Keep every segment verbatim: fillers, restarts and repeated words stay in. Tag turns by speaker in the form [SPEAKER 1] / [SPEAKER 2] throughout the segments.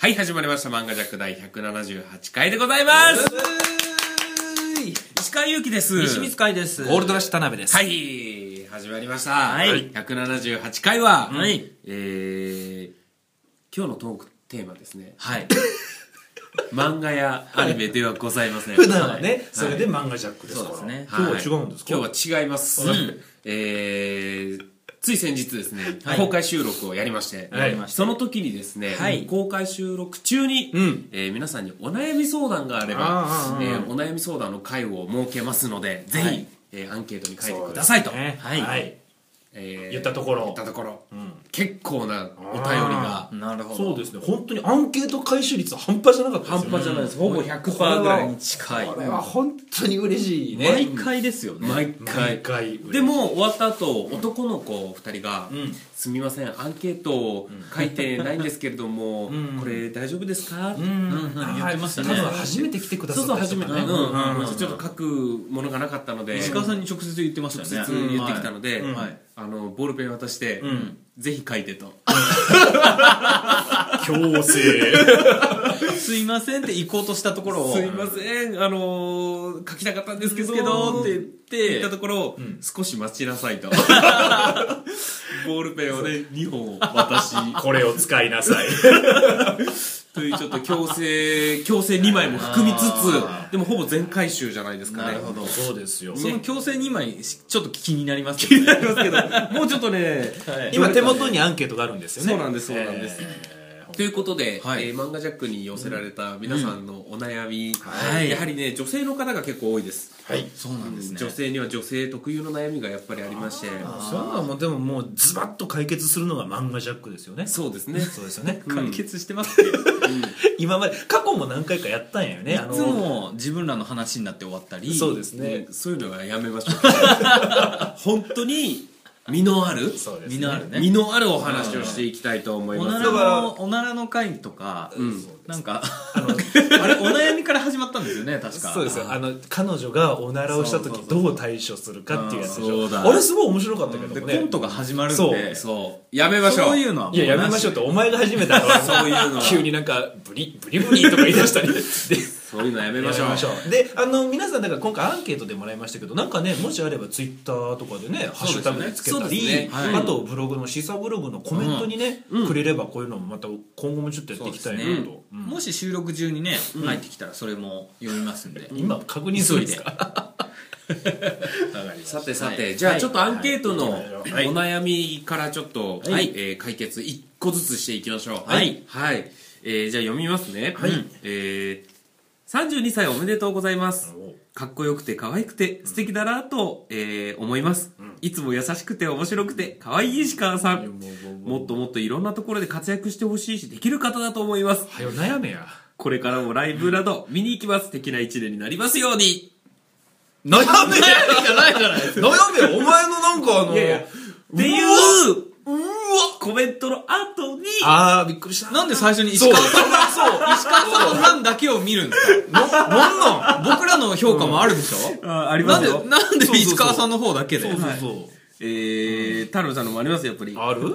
[SPEAKER 1] はい、始まりました漫画ジャック第ひゃくななじゅうはちかいでございます。石川祐希です。
[SPEAKER 2] 西光海です。
[SPEAKER 3] ゴールドラッシュ田辺です。
[SPEAKER 1] はい、始まりました。
[SPEAKER 2] はい、
[SPEAKER 1] ひゃくななじゅうはちかいは、
[SPEAKER 2] はい、
[SPEAKER 1] えー、今日のトークテーマですね。
[SPEAKER 2] はい。
[SPEAKER 1] 漫画やアニメではございません。
[SPEAKER 3] 普段はね、はい、それで漫画ジャックですから。
[SPEAKER 2] そうですね。
[SPEAKER 3] 今日は違うんですか？
[SPEAKER 1] 今日は違います。うん、えーつい先日ですね、はい、公開収録をやりまして、はい、その時にですね、はい、公開収録中に、うん、えー、皆さんにお悩み相談があれば、えー、お悩み相談の会を設けますので、ぜひ、はい、えー、アンケートに書いてくださいと、
[SPEAKER 3] ね、はい、はい、えー、言ったところ
[SPEAKER 1] 言ったところ、うん、結構なお便りが。
[SPEAKER 2] なるほど。
[SPEAKER 3] そうですね、本当にアンケート回収率半端じゃなかったですよね。
[SPEAKER 1] 半端じゃないです。ほぼ ひゃくパーセント ぐらいに近い。
[SPEAKER 3] これは本当に嬉しいね。
[SPEAKER 2] 毎回ですよね。
[SPEAKER 1] 毎回。
[SPEAKER 3] 毎回
[SPEAKER 1] でも終わった後、男の子ふたりが、うん、すみません、アンケートを書いてないんですけれども、うん、これ大丈夫ですか？うんうん、
[SPEAKER 3] 言ってましたね。多分初めて来てくださった。
[SPEAKER 1] そうそう、初めてね。ちょっと書くものがなかったので、
[SPEAKER 2] 石川さんに直接言ってましたね。
[SPEAKER 1] 直接言ってきたので、あのボールペン渡して、ぜひ書いてと。
[SPEAKER 3] 強制。
[SPEAKER 2] すいませんって行こうとしたところを、
[SPEAKER 1] すいません、あのー、書きたかったんですけどって言って言ったところ、うん、少し待ちなさいと。ボールペンをねにほん渡し、
[SPEAKER 3] これを使いなさい。
[SPEAKER 1] というちょっと強制強制にまいも含みつつ、でもほぼ全回収じゃないですかね。
[SPEAKER 2] なるほど、
[SPEAKER 3] そうですよ。
[SPEAKER 2] その強制にまいちょっと気になります
[SPEAKER 1] けど、ね、気になりますけど、もうちょっとね、
[SPEAKER 3] はい、今手元にアンケートがあるんですよね。
[SPEAKER 1] そうなんです、そうなんです。えーということで、はい、えー、漫画ジャックに寄せられた皆さんのお悩み、うんはい、やはりね女性の方が結構多いです。
[SPEAKER 2] はい、そうなんですね。
[SPEAKER 1] 女性には女性特有の悩みがやっぱりありまして、
[SPEAKER 3] そういうのはもうでももうズバッと解決するのが漫画ジャックですよね。
[SPEAKER 1] そうですね。
[SPEAKER 3] そうですよね。
[SPEAKER 2] 解決してますね。うん、
[SPEAKER 3] 今まで過去も何回かやったんやよね。
[SPEAKER 2] いつも自分らの話になって終わったり。
[SPEAKER 3] そうですね。
[SPEAKER 1] うん、そういうのはやめましょう。本当に。身のある、
[SPEAKER 3] そうですね、
[SPEAKER 1] 身のあるね、身のあるお話をしていきたいと思います。
[SPEAKER 2] おならのおならの会とか、うん、なんかあのあれお悩みから始まったんですよね、確か。
[SPEAKER 3] そうですよ。あの彼女がおならをした時どう対処するかっていうやつでしょ。あれすごい面白かったけどもね。
[SPEAKER 2] コントが始まるんで、
[SPEAKER 1] そうやめましょう。
[SPEAKER 2] そういうのはもう
[SPEAKER 3] いややめましょうってお前が始めたからそういうの急になんかブリブリブリとか言い出したりで。
[SPEAKER 1] そういうのやめましょう。
[SPEAKER 3] で、あの皆さんだから今回アンケートでもらいましたけど、なんかね、もしあればツイッターとかでねハッシュタグでつけたり、ね、はい、あとブログのシーサーブログのコメントにね、うん、くれればこういうのもまた今後もちょっとやっていきたいなと、ね、
[SPEAKER 2] うん、もし収録中にね、うん、入ってきたらそれも読みますんで、
[SPEAKER 3] 今確認するんですか？
[SPEAKER 1] さてさて、はい、じゃあちょっとアンケートのお悩みからちょっと、はい、えー、解決いっこずつしていきましょう。はい、はい、えー、じゃあ読みますね。はい、えーさんじゅうにさいおめでとうございます。かっこよくて可愛くて素敵だなと、えー、思います、うん、いつも優しくて面白くて可愛い石川さん、もっともっといろんなところで活躍してほしいしできる方だと思います。
[SPEAKER 3] はよ悩めや。
[SPEAKER 1] これからもライブなど見に行きます。素敵な一年になりますように。
[SPEAKER 3] 悩めや
[SPEAKER 2] じゃないじゃないですか。
[SPEAKER 3] 悩めや、お前のなんかあの
[SPEAKER 1] いやいやっていううわコメントの後に、
[SPEAKER 3] あーびっくりした。
[SPEAKER 2] なんで最初に石川さんそう石川さんの欄だけを見るんですか？な、なんなん僕らの評価もあるでしょ、うん、あ、ありますよ。なんで、なんで石川さんの方だけで。
[SPEAKER 1] そうそうそう、はい、えー、田辺さんのもありますよ、やっぱり。
[SPEAKER 3] ある？うん、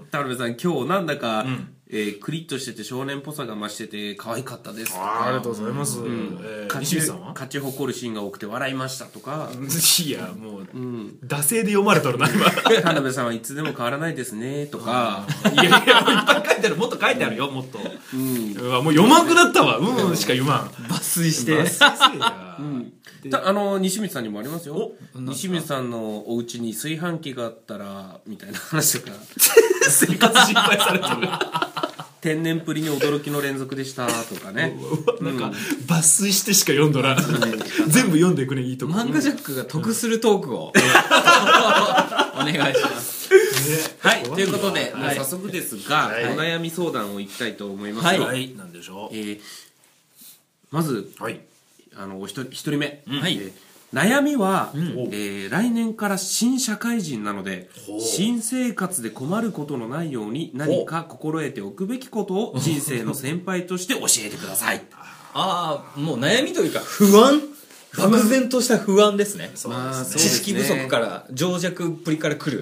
[SPEAKER 1] 田辺さん今日なんだか、うん、えー、クリッとしてて少年っぽさが増してて可愛かったですとか。
[SPEAKER 3] ありがとうございます。うん、
[SPEAKER 1] えー、西見さんは勝ち誇るシーンが多くて笑いましたとか。
[SPEAKER 3] いやもう、うん、惰性で読まれとるな今。
[SPEAKER 1] 田辺さんはいつでも変わらないですねとか。
[SPEAKER 3] いやいやいっぱい書いてある。もっと書いてあるよ、もっと。うん、うわもう読まんくなったわ。うん、うん、しか読まん。
[SPEAKER 2] 抜粋して。
[SPEAKER 3] 抜粋せえや。
[SPEAKER 1] うん、あの西光さんにもありますよ。西光さんのお家に炊飯器があったらみたいな話とか。
[SPEAKER 3] 生活心配されてる。
[SPEAKER 1] 天然プリに驚きの連続でしたとかね。
[SPEAKER 3] なんか抜粋してしか読んどらん。全部読んでくれ、いいとこ。
[SPEAKER 2] 漫画ジャックが得するトークをお願いします。
[SPEAKER 1] はい、ということで早速ですがお悩み相談をいきたいと思います。
[SPEAKER 3] はい、なんでしょう。
[SPEAKER 1] まずあのお一人目。はい。悩みは、うん、えー、来年から新社会人なので新生活で困ることのないように何か心得ておくべきことを人生の先輩として教えてください。
[SPEAKER 2] ああ、もう悩みというか不安、漠然とした不安ですね。
[SPEAKER 1] まあ、
[SPEAKER 2] 知識不足から情弱っぷりから来る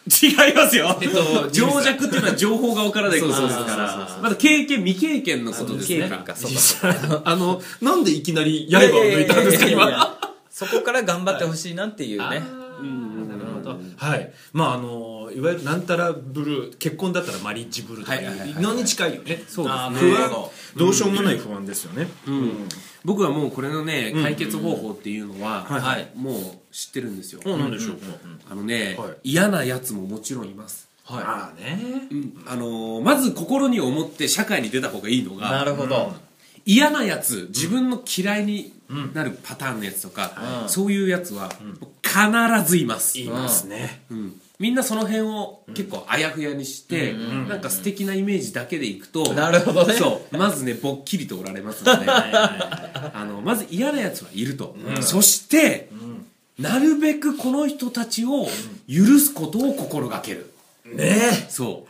[SPEAKER 1] 違いますよ。えっと、情弱っていうのは情報がわからないことですから、まだ経験、未経験のことですね。
[SPEAKER 3] あの、なんでいきなり刃を抜いたんですか、今。
[SPEAKER 2] そこから頑張ってほしいなっていうね。
[SPEAKER 3] うん、なるほど。はい。まあ、あの、いわゆるなんたらブルー、結婚だったらマリッジブルーとかいうのに近いよね。
[SPEAKER 1] そうですね。
[SPEAKER 3] 不安、どうしようもない不安ですよね。
[SPEAKER 1] 僕はもうこれのね、解決方法っていうのは、もう知ってるんですよ。
[SPEAKER 3] なんでしょうか。
[SPEAKER 1] あのね、嫌なやつももちろんいます。
[SPEAKER 3] はい。まあね。
[SPEAKER 1] あの、まず心に思って社会に出た方がいいのが、
[SPEAKER 2] なるほど。
[SPEAKER 1] 嫌なやつ、自分の嫌いになるパターンのやつとか、そういうやつは必ずいます。
[SPEAKER 3] いますね。
[SPEAKER 1] みんなその辺を結構あやふやにして、なんか素敵なイメージだけでいくと、
[SPEAKER 2] なるほどね。
[SPEAKER 1] そう、まずね、ぼっきりとおられますので、あの、まず嫌なやつはいると。そして、なるべくこの人たちを許すことを心がける。
[SPEAKER 3] ねえ。
[SPEAKER 1] そう。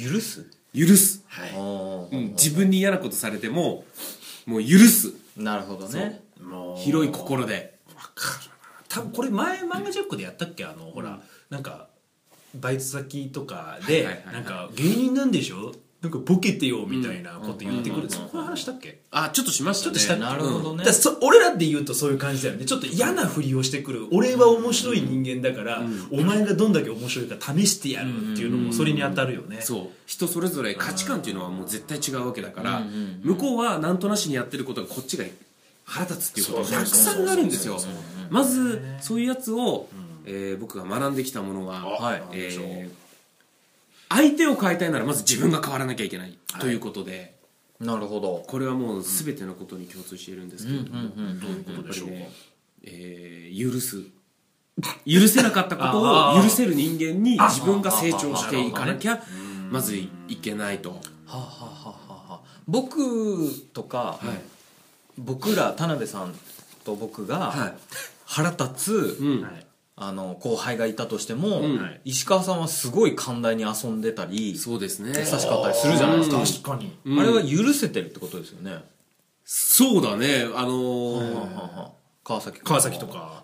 [SPEAKER 2] 許す
[SPEAKER 1] 許す。はい。うん、自分に嫌なことされても、もう許す。
[SPEAKER 2] なるほどね。
[SPEAKER 1] 広い心で。
[SPEAKER 3] わかるな。多分これ前漫画ジャックでやったっけ、あの、ほら、なんか、バイト先とかで、なんか、芸人なんでしょ、なんかボケてよみたいなこと言ってくる。そこの話したっけ？
[SPEAKER 1] あ、ちょっとしましたね。
[SPEAKER 3] ちょっとしたっけ？
[SPEAKER 2] なるほどね。
[SPEAKER 3] だそ俺らで言うとそういう感じだよね。ちょっと嫌なふりをしてくる。俺は面白い人間だから、お前がどんだけ面白いか試してやるっていうのもそれに当たるよね。
[SPEAKER 1] そう。人それぞれ価値観っていうのはもう絶対違うわけだから、向こうはなんとなしにやってることがこっちが腹立つっていうことがたくさんあるんですよ。まず、そういうやつを、えー、僕が学んできたものは、はい、えー相手を変えたいならまず自分が変わらなきゃいけない、はい、ということで、
[SPEAKER 2] なるほど。
[SPEAKER 1] これはもう全てのことに共通しているんですけれども、
[SPEAKER 3] どういうことでしょうか。
[SPEAKER 1] えー、許す許せなかったことを許せる人間に自分が成長していかなきゃまずいけないと。はあ、はあは
[SPEAKER 2] あはあ、僕とか、はい、僕ら田辺さんと僕が腹立つ、うんはいあの後輩がいたとしても、うん、石川さんはすごい寛大に遊んでたり
[SPEAKER 1] そうですね
[SPEAKER 2] 優しかったりするじゃないですか。
[SPEAKER 3] 確かに、
[SPEAKER 2] うん、あれは許せてるってことですよね。
[SPEAKER 1] そうだね。あのーはは
[SPEAKER 2] は川崎
[SPEAKER 3] 川崎とか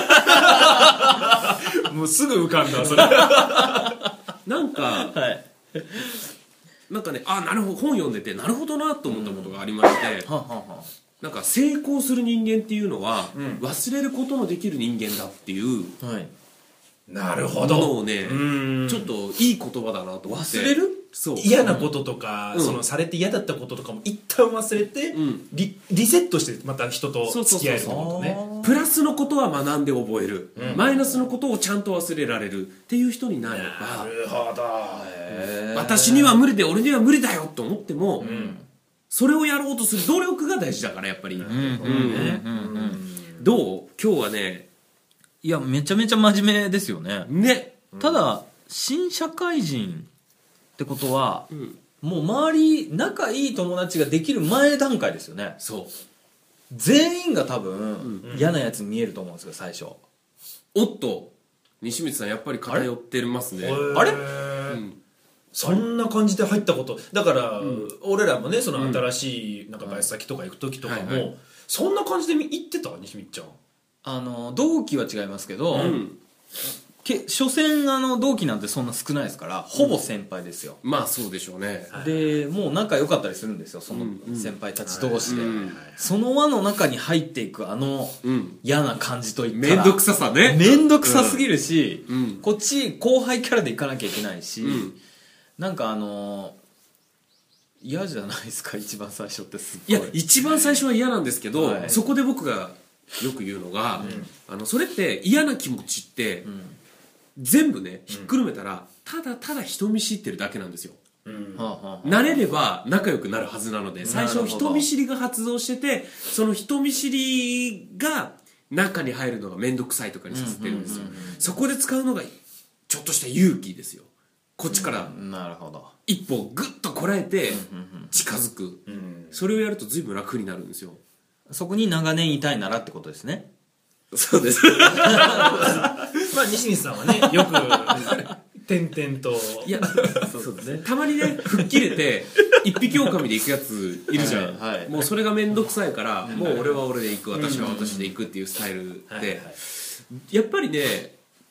[SPEAKER 3] もうすぐ浮かんだそれ
[SPEAKER 1] なんか、はい、なんかねあなるほど本読んでてなるほどなと思ったことがありまして、うんはははなんか成功する人間っていうのは、うん、忘れることのできる人間だっていう、はい、
[SPEAKER 3] なるほど
[SPEAKER 1] ものをねちょっといい言葉だなと思って。
[SPEAKER 2] 忘れる
[SPEAKER 3] そう嫌なこととか、うん、そのされて嫌だったこととかも一旦忘れて、うん、リ, リセットしてまた人と付き合えるってことね。
[SPEAKER 1] プラスのことは学んで覚える、うん、マイナスのことをちゃんと忘れられるっていう人になれば、
[SPEAKER 3] なるほど
[SPEAKER 1] 私には無理で俺には無理だよと思っても、うんそれをやろうとする努力が大事だからやっぱり。どう今日はね
[SPEAKER 2] いやめちゃめちゃ真面目ですよね。
[SPEAKER 1] ね、
[SPEAKER 2] ただ新社会人ってことは、うん、もう周り仲いい友達ができる前段階ですよね。
[SPEAKER 1] そう
[SPEAKER 2] 全員が多分、うん、嫌なやつに見えると思うんですよ最初。
[SPEAKER 1] おっと西光さんやっぱり偏ってますね。
[SPEAKER 2] あれ、
[SPEAKER 3] うんそんな感じで入ったことだから、うん、俺らもねその新しいなんかバイト先とか行く時とかも、はいはい、そんな感じで行ってた西光ちゃん。
[SPEAKER 2] あの同期は違いますけど、うん、け所詮あの同期なんてそんな少ないですからほぼ先輩ですよ、
[SPEAKER 1] うん、まあそうでしょうね。
[SPEAKER 2] でもう仲良かったりするんですよその先輩たち同士で、うんうん、その輪の中に入っていくあの嫌な感じといったら
[SPEAKER 1] 面倒くささね
[SPEAKER 2] 面倒くさすぎるし、うん、こっち後輩キャラで行かなきゃいけないし、うんなんかあのー、嫌じゃないですか一番最初ってすっごい。
[SPEAKER 1] いや一番最初は嫌なんですけど、はい、そこで僕がよく言うのが、うん、あのそれって嫌な気持ちって、うん、全部ねひっくるめたら、うん、ただただ人見知ってるだけなんですよ、うん、慣れれば仲良くなるはずなので最初人見知りが発動しててその人見知りが中に入るのが面倒くさいとかにさせてるんですよ。そこで使うのがちょっとした勇気ですよ。こっちから一歩グッとこらえて近づく、うん、それをやると随分楽になるんですよ。
[SPEAKER 2] そこに長年いたいならってことですね。
[SPEAKER 1] そうです
[SPEAKER 3] まあ西光さんはねよく点々と
[SPEAKER 1] いやそうですねたまにね吹っ切れて一匹狼で行くやついるじゃん、はいはい、もうそれが面倒くさいから、はい、もう俺は俺で行く私は私で行くっていうスタイルで、はいはい、やっぱりね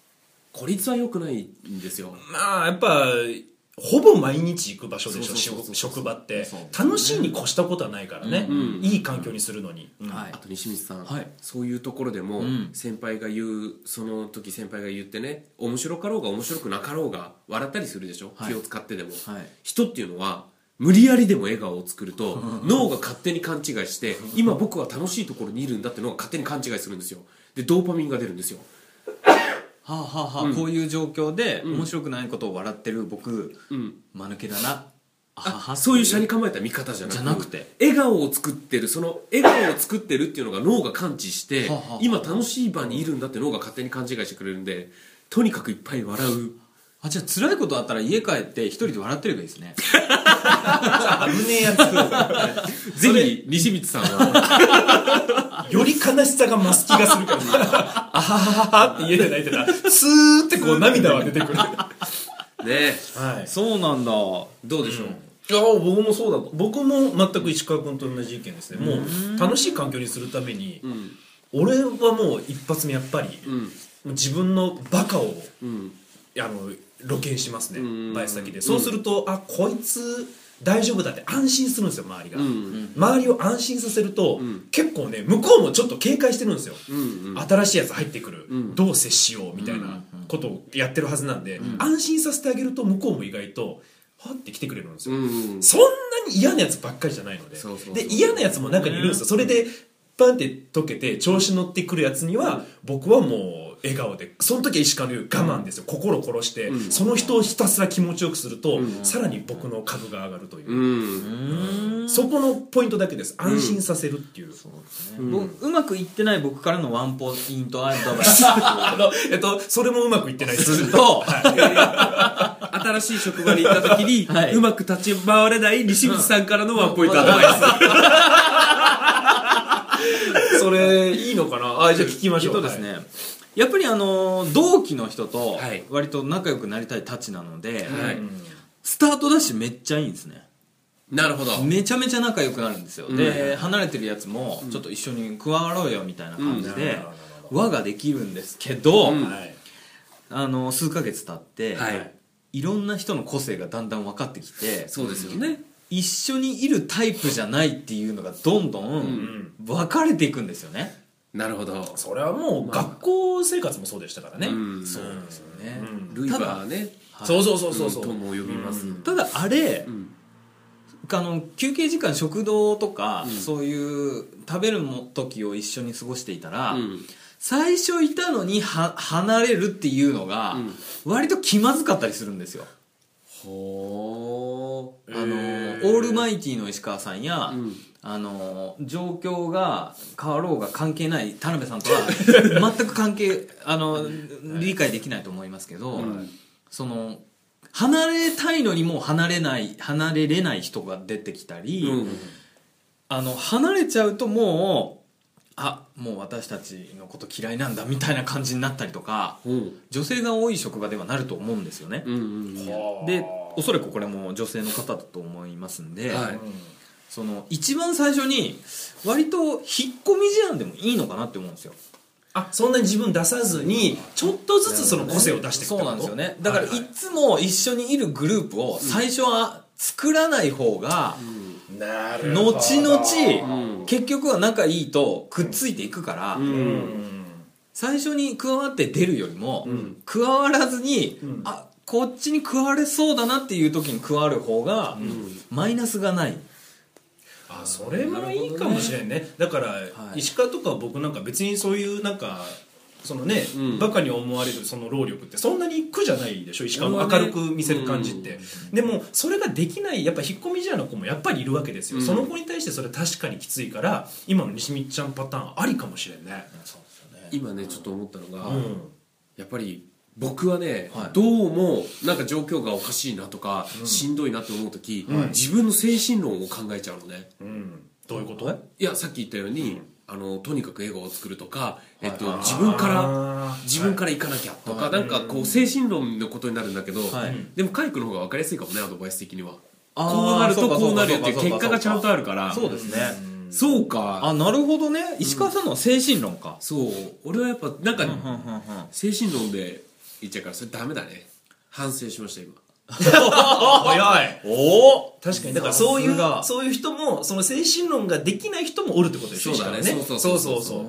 [SPEAKER 1] 孤立は良くないんですよ。
[SPEAKER 3] まあやっぱほぼ毎日行く場所でしょ、職場って。楽しいに越したことはないからね、いい環境にするのに。
[SPEAKER 1] あと西光さん、そういうところでも先輩が言う、その時先輩が言ってね、面白かろうが面白くなかろうが笑ったりするでしょ、気を使ってでも。人っていうのは無理やりでも笑顔を作ると脳が勝手に勘違いして今僕は楽しいところにいるんだってのが勝手に勘違いするんですよ。でドーパミンが出るんですよ。
[SPEAKER 2] はあはあはあ、うん、こういう状況で面白くないことを笑ってる僕、うん、間抜けだな、
[SPEAKER 1] あはそういう車に構えた見方じゃなくて、
[SPEAKER 2] じゃなくて
[SPEAKER 1] 笑顔を作ってる、その笑顔を作ってるっていうのが脳が感知して、はあはあ、今楽しい場にいるんだって脳が勝手に勘違いしてくれるんで、とにかくいっぱい笑う。
[SPEAKER 2] あ、じゃあ辛いことあったら家帰って一人で笑ってればいいですね。
[SPEAKER 3] 危ねえやつ。
[SPEAKER 1] ぜひ西光さんは
[SPEAKER 3] より悲しさが増す気がするから、ね、あはははって家で泣いてたらスーってこう涙は出てくるね、
[SPEAKER 2] はい、そうなんだ。どうでしょう、うん、
[SPEAKER 3] いや僕もそうだと。僕も全く石川君と同じ意見ですね。もう楽しい環境にするために、うん、俺はもう一発目やっぱり、うん、自分のバカを、うん、あの露見しますね、バイト先で。そうすると、あ、こいつ大丈夫だって安心するんですよ、周りが、うんうん、周りを安心させると、うん、結構ね向こうもちょっと警戒してるんですよ、うんうん、新しいやつ入ってくる、うん、どう接しようみたいなことをやってるはずなんで、うん、安心させてあげると向こうも意外とはって来てくれるんですよ、うんうん、そんなに嫌なやつばっかりじゃないので、そうそうそう、で嫌なやつも中にいるんですよ。それでパンって溶けて調子乗ってくるやつには、僕はもう笑顔で、その時は石川の言う我慢ですよ、心を殺して、うん、その人をひたすら気持ちよくすると、うん、さらに僕の株が上がるという、うん、そこのポイントだけです。安心させるっていう、うん、そうですね、
[SPEAKER 2] うん、うまくいってない僕からのワンポイントアドバイス
[SPEAKER 3] えっとそれもうまくいってないですすると、
[SPEAKER 1] はい、新しい職場に行った時に、はい、うまく立ち回れない西口さんからのワンポイントアドバイ
[SPEAKER 3] スそれいいのかなあ。じゃあ聞きましょう。
[SPEAKER 2] そうですね、はい、やっぱりあの同期の人と割と仲良くなりたいたちなので、はい、スタートダッシュめっちゃいいんですね。
[SPEAKER 1] なるほど。
[SPEAKER 2] めちゃめちゃ仲良くなるんですよ、うん、で離れてるやつもちょっと一緒に加わろうよみたいな感じで輪ができるんですけど、うん、あの数ヶ月経って、はい、いろんな人の個性がだんだん分かってきて、
[SPEAKER 1] そうですよね、
[SPEAKER 2] 一緒にいるタイプじゃないっていうのがどんどん分かれていくんですよね、
[SPEAKER 1] うん、なるほど。
[SPEAKER 3] それはもう学校生活もそうでしたからね、まあ、
[SPEAKER 2] うん、そうですよね、
[SPEAKER 1] うん、ルイバーね、
[SPEAKER 3] はい、そうそうそうそうそう、
[SPEAKER 1] とも呼びます、うん、
[SPEAKER 2] ただあれ、うん、あの休憩時間食堂とか、うん、そういう食べる時を一緒に過ごしていたら、うん、最初いたのには離れるっていうのが、うん、割と気まずかったりするんですよ。
[SPEAKER 1] ほ
[SPEAKER 2] ー、あの、えー、オールマイティの石川さんや、うん、あの状況が変わろうが関係ない田辺さんとは全く関係あの理解できないと思いますけど、うん、その離れたいのにもう離れない離れれない人が出てきたり、うん、あの離れちゃうともうあもう私たちのこと嫌いなんだみたいな感じになったりとか、うん、女性が多い職場ではなると思うんですよね、うんうんうん、でおそらくこれも女性の方だと思いますんで、はい、その一番最初に割と引っ込み思案でもいいのかなって思うんですよ。
[SPEAKER 3] あ、そんなに自分出さずにちょっとずつその個性を出していくってこと？
[SPEAKER 2] そうなんですよね。だからいつも一緒にいるグループを最初は作らない方が、うん、なるほど、後々、うん、結局は仲いいとくっついていくから、うん、最初に加わって出るよりも、うん、加わらずに、うん、あこっちに加われそうだなっていう時に加わる方が、うん、マイナスがない。
[SPEAKER 3] あ、それもいいかもしれんね。だから、はい、石川とか僕なんか別にそういうなんかそのね、うん、バカに思われるその労力ってそんなに苦じゃないでしょ、石川も明るく見せる感じって、うん、でもそれができないやっぱ引っ込み思案の子もやっぱりいるわけですよ、うん、その子に対してそれ確かにきついから今の西光ちゃんパターンありかもしれんね。そうですよね。
[SPEAKER 1] 今ねちょっと思ったのが、うん、やっぱり僕はね、はい、どうもなんか状況がおかしいなとか、うん、しんどいなと思う時、うん、自分の精神論を考えちゃうのね、うん、
[SPEAKER 3] どういうこと？
[SPEAKER 1] いやさっき言ったように、うん、あのとにかく笑顔を作るとか、えっと、自分から自分から行かなきゃとか、はい、なんかこう精神論のことになるんだけど、はい、でもカイクの方が分かりやすいかもね、アドバイス的には。こうなるとこうなるっていう結果がちゃんとあるから。
[SPEAKER 2] そうですね。
[SPEAKER 1] そうか。
[SPEAKER 2] あ、なるほどね。石川さんのは精神論か。
[SPEAKER 1] そう。俺はやっぱなんか精神論で言っちゃうからそれダメだね。反省しました今。
[SPEAKER 3] 早い。
[SPEAKER 2] おお、
[SPEAKER 3] 確かにだからそういうそういう人もその精神論ができない人もおるってことでしょ。
[SPEAKER 1] そうだね。
[SPEAKER 3] そう
[SPEAKER 1] そうそうそうそう。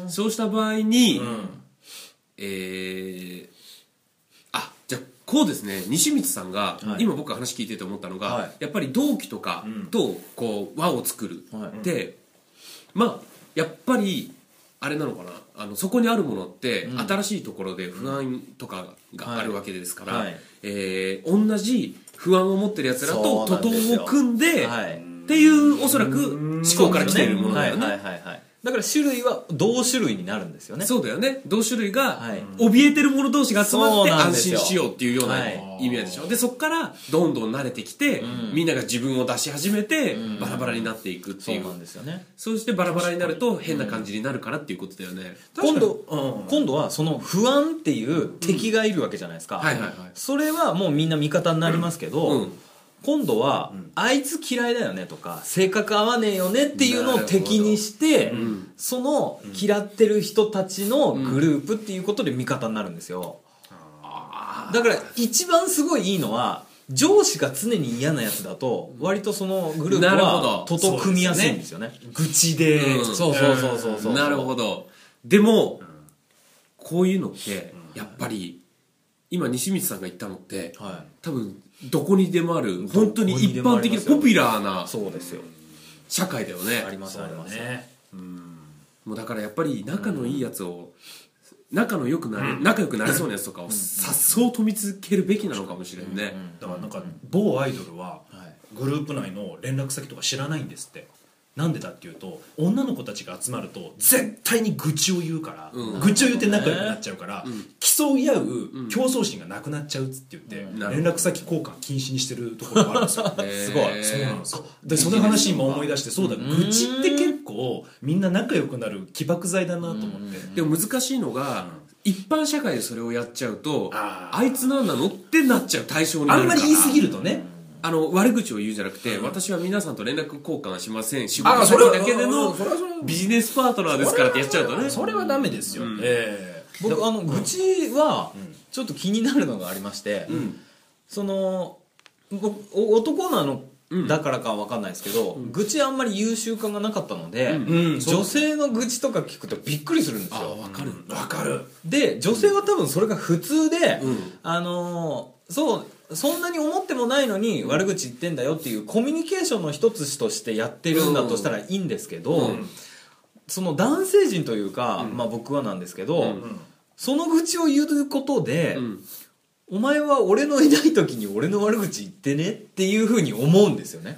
[SPEAKER 1] そうした場合に、うん、えー、あ、じゃあこうですね。西光さんが、はい、今僕話聞いてて思ったのが、はい、やっぱり同期とかとこう輪を作る、はい、で、まあやっぱりあれなのかな、あのそこにあるものって、うん、新しいところで不安とかがあるわけですから、はいはい、えー、同じ不安を持ってるやつらと徒党を組んで、はい、っていうおそらく思考から来ているものだよね。
[SPEAKER 2] はいはいはいはい、だから種類は同種類になるんですよね。
[SPEAKER 1] そうだよね。同種類が怯えてる者同士が集まって安心しようっていうような意味合いでしょ。でそこからどんどん慣れてきて、うん、みんなが自分を出し始めて、うん、バラバラになっていくっていう。
[SPEAKER 2] そうなんですよね。
[SPEAKER 1] そうしてバラバラになると変な感じになるからっていうことだよね。
[SPEAKER 2] 今度、うん、今度はその不安っていう敵がいるわけじゃないですか。
[SPEAKER 1] うん、はいはいはい。
[SPEAKER 2] それはもうみんな味方になりますけど、うんうん、今度は、うん、あいつ嫌いだよねとか性格合わねえよねっていうのを敵にして、うん、その嫌ってる人たちのグループっていうことで味方になるんですよ。うん、だから一番すごいいいのは上司が常に嫌なやつだと割とそのグループはとと組みやすいんですよね。
[SPEAKER 3] 愚痴で、
[SPEAKER 2] うん、そうそうそうそうそう。
[SPEAKER 1] なるほど。でも、うん、こういうのってやっぱり今西光さんが言ったのって、はい、多分どこにでもある本当に一般的なポピュラーな社会だよね。
[SPEAKER 2] ありますありますね。
[SPEAKER 1] うん、もうだからやっぱり仲のいいやつを、仲のよくなれ、うん、仲良くなれそうなやつとかをさっそうと見つけるべきなのかもしれんね。
[SPEAKER 3] だからなんか某アイドルはグループ内の連絡先とか知らないんですって。なんでだっていうと女の子たちが集まると絶対に愚痴を言うから、うん、愚痴を言って仲良くなっちゃうから、うん、競い合う競争心がなくなっちゃうっつって言って、うん、連絡先交換禁止にしてるところがあるんですよ。すごい。そうなんですよ。でその話今思い出して、そうだ、愚痴って結構みんな仲良くなる起爆剤だなと思って。
[SPEAKER 1] でも難しいのが、うん、一般社会でそれをやっちゃうと あ, あいつなんなのってなっちゃう対象になるから、
[SPEAKER 3] あんまり言い過ぎるとね、
[SPEAKER 1] あの悪口を言うんじゃなくて、うん、私は皆さんと連絡交換しません、仕事先だけでのビジネスパートナーですからってやっちゃうとね、
[SPEAKER 3] それはダメですよ、うん、え
[SPEAKER 2] ー、僕あの愚痴はちょっと気になるのがありまして、うん、その僕男なのだからかは分かんないですけど、うん、愚痴あんまり言う習慣がなかったので、うんうん、女性の愚痴とか聞くとびっくりするんですよ。
[SPEAKER 1] あ、分かる
[SPEAKER 3] 分かる。
[SPEAKER 2] で女性は多分それが普通で、うん、あのー、そうそんなに思ってもないのに悪口言ってんだよっていうコミュニケーションの一つとしてやってるんだとしたらいいんですけど、うん、その男性陣というか、うん、まあ僕はなんですけど、うん、その愚痴を言うことで、うん、お前は俺のいない時に俺の悪口言ってねっていうふうに思うんですよね。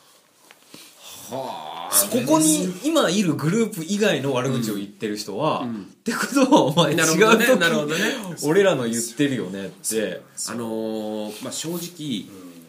[SPEAKER 2] はあ。ここに今いるグループ以外の悪口を言ってる人は、うん、ってことはお前違う時、
[SPEAKER 1] なるほどね、
[SPEAKER 2] 俺らの言ってるよねって、
[SPEAKER 1] あのーまあ、正直、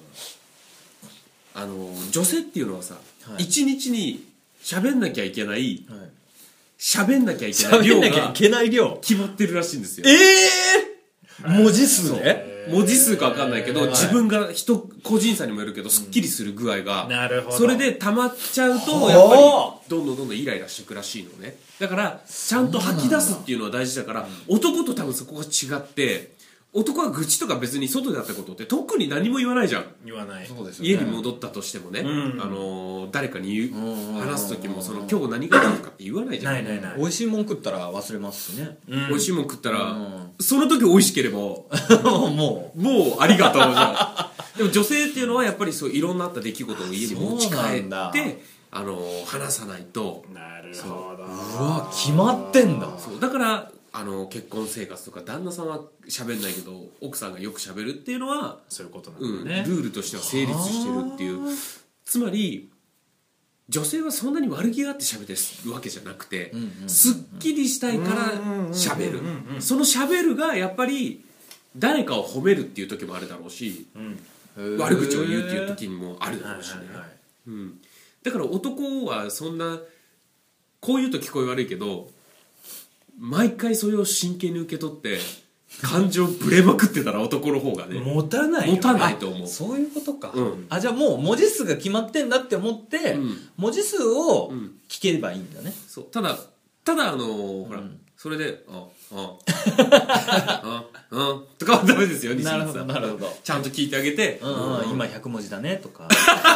[SPEAKER 1] あのー、女性っていうのはさ、はい、一日に喋んなきゃいけない喋、はい、んなきゃいけない量が決まってるらしいんですよ。
[SPEAKER 2] ええー、文字数で
[SPEAKER 1] 文字数か分かんないけど、自分が人個人差にもよるけどすっきりする具合が、
[SPEAKER 3] なるほど、
[SPEAKER 1] それで溜まっちゃうとやっぱりどんどんどんどんイライラしていくらしいのね。だからちゃんと吐き出すっていうのは大事だから、男と多分そこが違って、男は愚痴とか別に外であったことって特に何も言わないじゃん。
[SPEAKER 3] 言わない。
[SPEAKER 1] そうですよね。家に戻ったとしてもね、うん、あの誰かに言う話す時もその今日何があるのかって言わないじゃん。
[SPEAKER 2] ないないない。美味しいもん食ったら忘れますしね、
[SPEAKER 1] うん、美味しいもん食ったら、うん、その時美味しければも
[SPEAKER 2] う
[SPEAKER 1] もうありがとうじゃん。でも女性っていうのはやっぱりそういろんなあった出来事を家に持ち帰ってあの話さないと。
[SPEAKER 3] なるほど。
[SPEAKER 2] うわ決まってんだ。
[SPEAKER 1] そうだからあの結婚生活とか旦那さんは喋んないけど奥さんがよく喋るっていうのは
[SPEAKER 3] そういうことなんだね、
[SPEAKER 1] うん、ルールとしては成立してるっていう。つまり女性はそんなに悪気があって喋ってるわけじゃなくて、うんうん、すっきりしたいから喋る。その喋るがやっぱり誰かを褒めるっていう時もあるだろうし、うん、悪口を言うっていう時にもあるだろうしね、はいはいはい、うん、だから男はそんなこう言うと聞こえ悪いけど毎回それを真剣に受け取って感情ブレまくってたら男の方がね
[SPEAKER 3] 持たないよ、
[SPEAKER 1] 持たないと思う。
[SPEAKER 2] そういうことか、うん、あじゃあもう文字数が決まってんだって思って、うん、文字数を聞ければいいんだね、うん、
[SPEAKER 1] そうただただあのーうん、ほらそれでああああとかはダメですよ。西光さん。
[SPEAKER 2] なるほどなるほど。
[SPEAKER 1] ちゃんと聞いてあげて、
[SPEAKER 2] うんうん、今ひゃくもじだねとか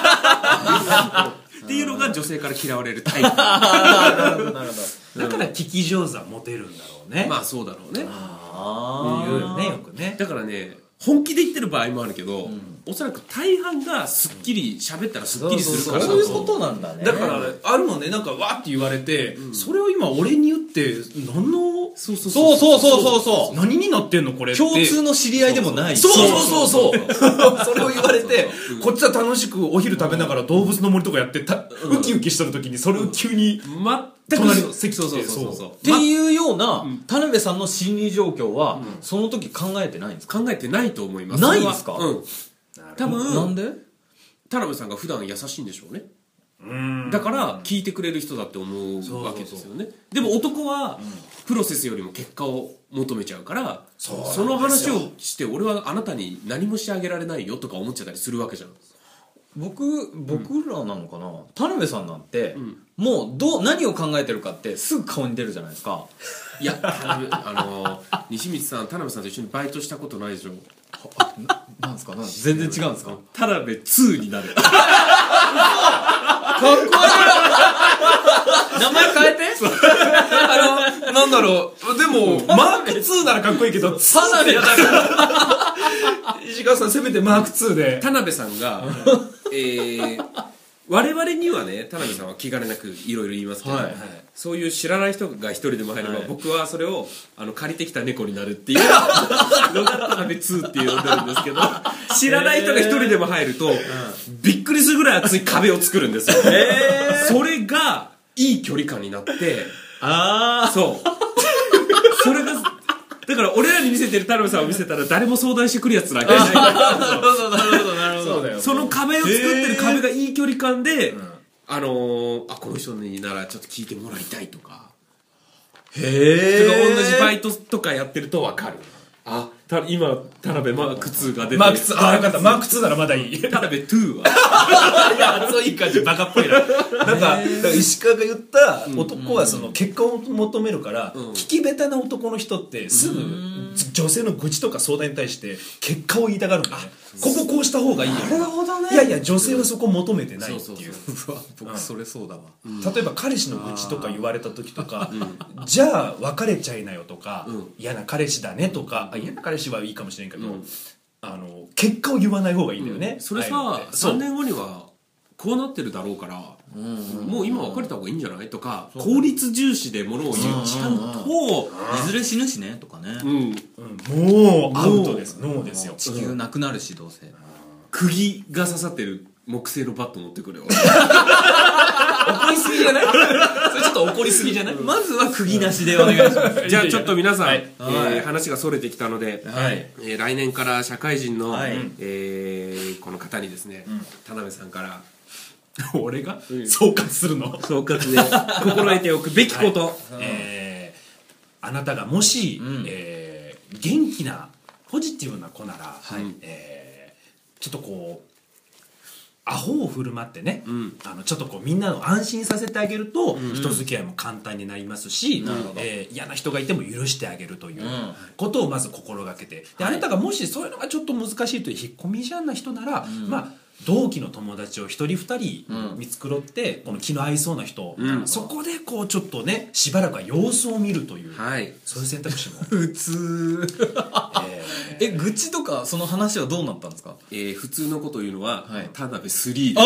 [SPEAKER 1] っていうのが女性から嫌われるタイプ。
[SPEAKER 2] なるほどなるほど。
[SPEAKER 3] だから聞き上手はモテるんだろうね。
[SPEAKER 1] まあそうだろうね。
[SPEAKER 2] ああ
[SPEAKER 3] 言うよねよくね。
[SPEAKER 1] だからね、本気で言ってる場合もあるけど、うん、おそらく大半がすっきり喋ったらすっきりするから。
[SPEAKER 2] そういうことなんだね。
[SPEAKER 3] だからあるのね、なんかわーって言われて、うん、それを今俺に言って何の
[SPEAKER 2] そうそうそうそうそうそう
[SPEAKER 3] 何になってんのこれって
[SPEAKER 2] 共通の知り合いでもない。
[SPEAKER 3] そうそうそうそうそれを言われて、こっちは楽しくお昼食べながら動物の森とかやってた、ウキウキしてる時にそれを急に
[SPEAKER 1] 全く
[SPEAKER 3] 隣の席
[SPEAKER 1] そうそうそうそう
[SPEAKER 2] っていうような田辺さんの心理状況はその時考えてないんですか？
[SPEAKER 1] 考えてないと思います。
[SPEAKER 2] ないですか？
[SPEAKER 1] うん。多分
[SPEAKER 2] なんで
[SPEAKER 1] 田辺さんが普段優しいんでしょうね。うんだから聞いてくれる人だって思うわけですよね。でも男はプロセスよりも結果を求めちゃうから、その話をして俺はあなたに何もしてあげられないよとか思っちゃったりするわけじゃん。
[SPEAKER 2] 僕僕らなのかな、田辺さんなんて、うん、もうどう何を考えてるかってすぐ顔に出るじゃないですか。
[SPEAKER 1] いや田辺あのー、西光さん田辺さんと一緒にバイトしたことないでしょ。
[SPEAKER 2] ななんですか？なん全然違うんですか？
[SPEAKER 1] 田辺ツーになる。かっ
[SPEAKER 2] こいい。名前変えて。
[SPEAKER 3] あのなんだろう、でもマークツーならかっこいいけど田辺やだから石川さんせめてマークツーで。
[SPEAKER 1] 田辺さんがえー我々にはね、田辺さんは気兼ねなくいろいろ言いますけど、はいはい、そういう知らない人が一人でも入れば、はい、僕はそれをあの借りてきた猫になるっていうのが田辺ツーって呼んでるんですけど、知らない人が一人でも入ると、えー、びっくりするぐらい厚い壁を作るんですよ、えー、それがいい距離感になって、ああそうそれがだから俺らに見せてる田辺さんを見せたら誰も相談してくるやつなんかいない。なるほどなるほどなるほど。そうだよ。その壁を作ってる壁がいい距離感で、うん、あのー、あこの人にならちょっと聞いてもらいたいとか。へえ。同じバイトとかやってると分かる。あた今田辺マークツーが出てる。
[SPEAKER 3] マークツーあよかった。マークツーならまだいい。
[SPEAKER 1] 田辺ツーは。
[SPEAKER 3] いやそういい感じバカっぽいな。なんか, か石川が言った男はその結果を求めるから、うん、聞き下手な男の人ってすぐ女性の愚痴とか相談に対して結果を言いたがるんだね。こここうした方がいいよ。
[SPEAKER 2] なるほどね。
[SPEAKER 3] いやいや女性はそこ求めてないっていう。
[SPEAKER 2] 僕それそうだわ、
[SPEAKER 3] うん、例えば彼氏の愚痴とか言われた時とか、うん、じゃあ別れちゃいなよとか、うん、嫌な彼氏だねとか、あ嫌な彼氏はいいかもしれんけど、うん、あの結果を言わない方がいいんだよね、
[SPEAKER 1] うん、それささんねんごにはこうなってるだろうから、うん、もう今別れた方がいいんじゃないとか、効率重視でものを言っちゃうと
[SPEAKER 2] いずれ死ぬしねとかね、
[SPEAKER 3] うんうん、もうアウトです。ノーですよ。
[SPEAKER 2] 地球なくなるしどうせ
[SPEAKER 1] 釘が刺さってる木製のバット持ってくるよ。
[SPEAKER 3] 怒りすぎじゃない？それちょっと怒りすぎじゃない？
[SPEAKER 2] まずは釘なしでお願いします。
[SPEAKER 1] じゃあちょっと皆さん、はいえー、話がそれてきたので、はいえー、来年から社会人の、はいえー、この方にですね、うん、田辺さんから
[SPEAKER 3] 俺が、うん、総括するの
[SPEAKER 1] 総括で心得ておくべきこと、はい
[SPEAKER 3] えー、あなたがもし、うんえー、元気なポジティブな子なら、はいえー、ちょっとこうアホを振る舞ってね、うん、あのちょっとこうみんなを安心させてあげると、うん、人付き合いも簡単になりますし、うんえー、嫌な人がいても許してあげるということをまず心がけて、で、はい、あなたがもしそういうのがちょっと難しいという引っ込み思案な人なら、うん、まあ同期の友達を一人二人見繕って、うん、この気の合いそうな人、うん、そこでこうちょっとねしばらくは様子を見るという、はい、そういう選択肢も
[SPEAKER 2] 普通、えー、え愚痴とかその話はどうなったんですか？
[SPEAKER 1] えー、普通の子というのは、はい、田辺スリーです。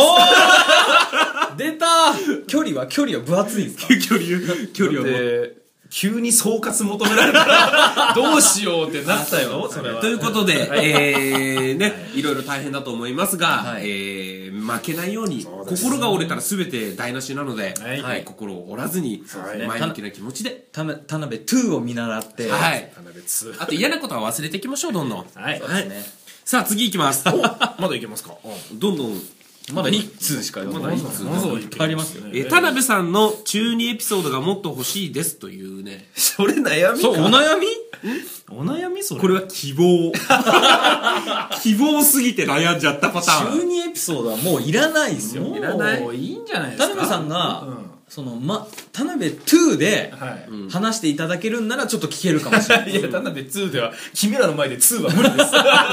[SPEAKER 2] 出た距離は距離は分厚いんですか？
[SPEAKER 1] 距離距離はもう
[SPEAKER 3] 急に総括求められたらどうしようってなったよそれは。
[SPEAKER 1] ということで、えーね、いろいろ大変だと思いますが、はいえー、負けないように心が折れたら全て台無しなので、はいはい、心を折らずに前向きな気持ちで
[SPEAKER 2] 田辺ツーを見習って、はい、
[SPEAKER 1] 田辺ツーあと嫌なことは忘れていきましょうどんどん。
[SPEAKER 2] はい、そうですね。
[SPEAKER 1] さあ次いきます。
[SPEAKER 3] まだいけますか？
[SPEAKER 1] どんどん
[SPEAKER 2] まだいっつうしか
[SPEAKER 1] まだいっつう
[SPEAKER 2] まだいっぱいありますよね。
[SPEAKER 1] え田辺さんの中にエピソードがもっと欲しいですというね。
[SPEAKER 3] それ悩みか。
[SPEAKER 2] そうお悩み？
[SPEAKER 3] お悩みそれ。
[SPEAKER 1] これは希望。希望すぎて悩んじゃったパターン。
[SPEAKER 2] 中にエピソードはもういらないですよ。
[SPEAKER 3] いらない。もういいんじゃないですか。
[SPEAKER 2] 田辺さんが、 そのま田辺にで話していただけるんならちょっと聞けるかもしれない。
[SPEAKER 3] いや田辺にでは君らの前でには無理です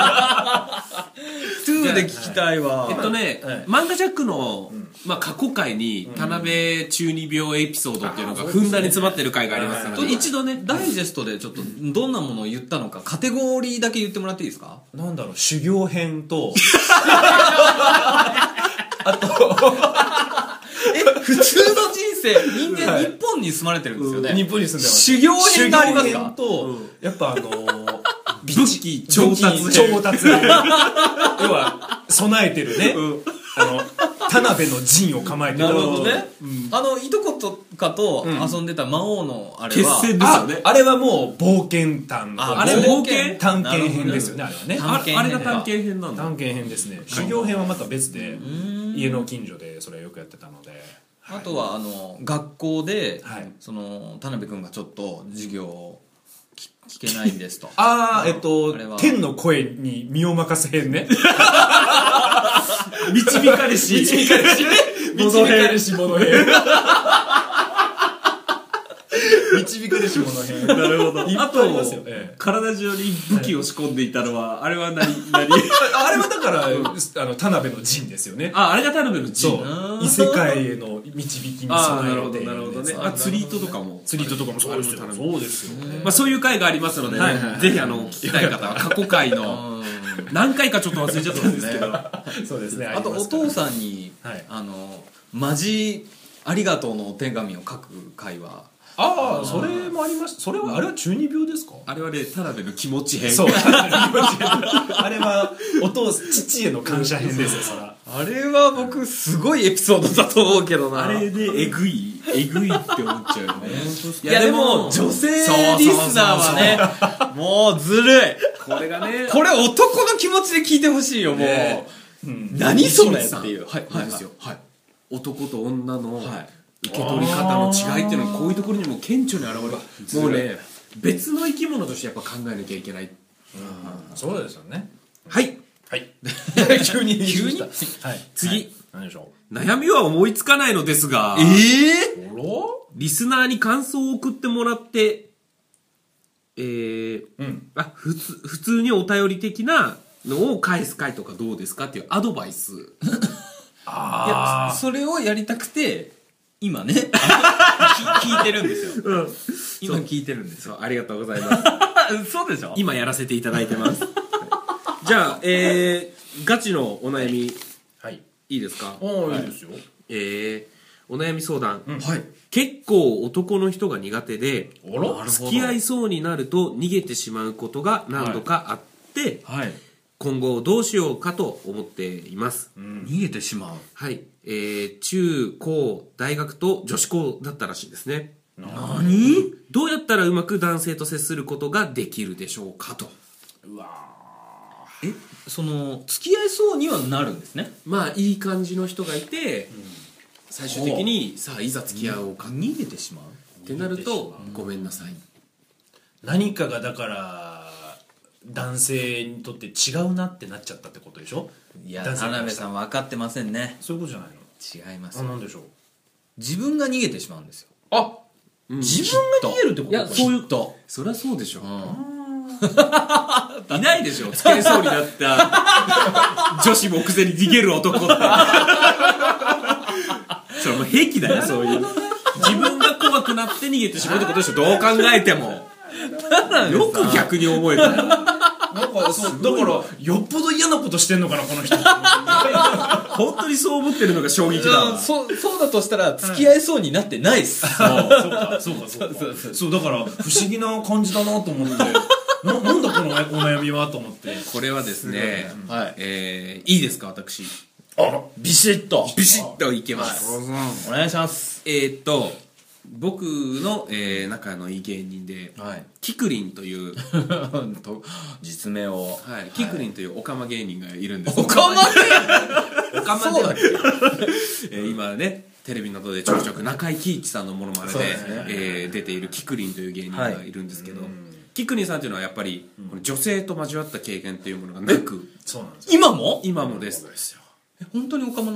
[SPEAKER 2] にで聞きたいわ。
[SPEAKER 1] えっとね、はい、漫画ジャックの、うん、まあ、過去回に田辺中二病エピソードっていうのがふんだんに詰まってる回がありますので、
[SPEAKER 2] ね、一度ねダイジェストでちょっとどんなものを言ったのかカテゴリーだけ言ってもらっていいですか。
[SPEAKER 3] なんだろう、修行編とあと
[SPEAKER 2] え普通の人生人間、はい、日本に住まれてるんですよね、
[SPEAKER 3] うん、日本に住んでます。
[SPEAKER 2] 修行編がありますか。
[SPEAKER 3] と、うん、やっぱあのー
[SPEAKER 1] 武器調達
[SPEAKER 3] 調達要は備えてるね、うん、あの田辺の陣を構えてる。
[SPEAKER 2] なるほどね、うん、あのいとことかと遊んでた魔王のあれは、
[SPEAKER 1] 決戦ですよね。
[SPEAKER 3] あ, あれはもう冒険探、
[SPEAKER 1] あ, あれ冒険
[SPEAKER 3] 探検編ですよね。あれはね、
[SPEAKER 1] あ, あれが探検編なんだ。
[SPEAKER 3] 探検編ですね。修行編はまた別で家の近所でそれをよくやってたので、
[SPEAKER 2] あとはあの学校で、はい、その田辺君がちょっと授業を聞けないんですと。
[SPEAKER 3] ああ、えっと天の声に身を任せ編ね。
[SPEAKER 1] 導かれし
[SPEAKER 3] 導かれし導かれし物編。導かれし物編。
[SPEAKER 1] なるほど。あと、
[SPEAKER 3] ええ、
[SPEAKER 1] 体中に武器を仕込んでいたのは、あれは何何
[SPEAKER 3] あれはだから、うん、あの田辺の陣ですよね。
[SPEAKER 1] あ、あれが田辺の陣。
[SPEAKER 3] そう。異世界への導きに備えて。
[SPEAKER 1] なるほどね。あ、釣り糸とかも。
[SPEAKER 3] 釣り糸とかもそうですよ。そうですよね。
[SPEAKER 1] まあそういう回がありますので、はいはいはい、ぜひあの聞きたい方は過去回の何回かちょっと忘れちゃったんですけど。
[SPEAKER 3] そうですね。
[SPEAKER 2] あとお父さんに、はい、あのマジありがとうのお手紙を書く回は。
[SPEAKER 3] ああ、それもありました。それは、あれは中二病ですか。
[SPEAKER 1] あれはね、田辺の気持ち編。
[SPEAKER 3] そう、田辺の気持ち編。あれはお父父への感謝編ですよ。そら
[SPEAKER 2] あれは僕すごいエピソードだと思うけどな。
[SPEAKER 1] あれでえぐいえぐいって思っちゃうよね。
[SPEAKER 2] いやでも女性リスナーはね、もうずるい。
[SPEAKER 1] これがね、
[SPEAKER 2] これ男の気持ちで聞いてほしいよ。もう、うん、何それっていう。
[SPEAKER 1] はい、はいですよ。はい。男と女の、はい、受け取り方の違いっていうのはこういうところにも顕著に現れる。もうね、別の生き物としてやっぱ考えなきゃいけない。うん、
[SPEAKER 3] そうですよね。
[SPEAKER 1] はい
[SPEAKER 3] はい。急に
[SPEAKER 1] 急に、はい、次、はい、
[SPEAKER 3] 何でしょ
[SPEAKER 1] う。悩みは思いつかないのですが、
[SPEAKER 2] ええ
[SPEAKER 1] ー、リスナーに感想を送ってもらって、えーうん、あ普通普通にお便り的なのを返す回とかどうですかっていうアドバイス。
[SPEAKER 2] ああ、それをやりたくて今ね聞いてるんですよ、うん、今聞いてるんですよ。
[SPEAKER 1] ありがとうございます
[SPEAKER 2] そうでしょ。
[SPEAKER 1] 今やらせていただいてますじゃあ、えー、ガチのお悩み、はい、いいですか。
[SPEAKER 3] ああ、いいですよ。
[SPEAKER 1] えー、お悩み相談、
[SPEAKER 3] うん、はい。
[SPEAKER 1] 結構男の人が苦手で
[SPEAKER 3] あら
[SPEAKER 1] 付き合いそうになると逃げてしまうことが何度かあって、はいはい、今後どうしようかと思っています、
[SPEAKER 2] うん、逃げてしまう。
[SPEAKER 1] はい、えー、中高大学と女子校だったらしいですね。
[SPEAKER 2] 何？
[SPEAKER 1] どうやったらうまく男性と接することができるでしょうかと。
[SPEAKER 3] うわ
[SPEAKER 2] え、その付き合いそうにはなるんですね。
[SPEAKER 1] まあいい感じの人がいて、うん、最終的にさあいざ付き合おうか、
[SPEAKER 2] 逃げてしまう
[SPEAKER 1] ってなるとごめんなさい。
[SPEAKER 3] 何かがだから男性にとって違うなってなっちゃったってことでしょ。
[SPEAKER 2] いや、田辺さん分かってませんね。
[SPEAKER 3] そういうことじゃないの。
[SPEAKER 2] 違います。
[SPEAKER 3] あ、なんでしょう。
[SPEAKER 2] 自分が逃げてしまうんですよ。
[SPEAKER 3] あ、うん、自分が逃げるってこと。
[SPEAKER 1] いや、そういうとそりゃそうでしょ、うん、いないでしょ、付き合いそうになった女子目前に逃げる男ってそれもう平気だよ、そういう自分が怖くなって逃げてしまうってことでしょ、どう考えてもよく逆に思えたよ。
[SPEAKER 3] なんかそうだからよっぽど嫌なことしてんのかなこの人
[SPEAKER 1] 本当にそう思ってるのが衝撃だわ。
[SPEAKER 2] そ, そうだとしたら付き合いそうになってないっす、
[SPEAKER 3] はい、そうかそうかそうかそうそうそうだから不思議な感じだなと思ってな, なんだこのお悩みはと思って。
[SPEAKER 1] これはですね、うん、はい、えー、いいですか私。
[SPEAKER 2] あ、ビシッと
[SPEAKER 1] ビシッといけます、
[SPEAKER 2] はい、お願いします。
[SPEAKER 1] えー、っと僕の、えー、仲のいい芸人で、はい、キクリンという
[SPEAKER 2] 実名を、
[SPEAKER 1] はい、キクリンというオカマ芸人がいるんです。
[SPEAKER 2] オカマ芸
[SPEAKER 1] 人オカマで、えー、今ねテレビなどでちょくちょく中井貴一さんのものまねで、ねえー、出ているキクリンという芸人がいるんですけど、はい、キクリンさんというのはやっぱり、うん、女性と交わった経験というものがなく、
[SPEAKER 3] そうなんです。
[SPEAKER 2] 今も
[SPEAKER 1] 今もです。
[SPEAKER 2] え、本当にオカマなんですか。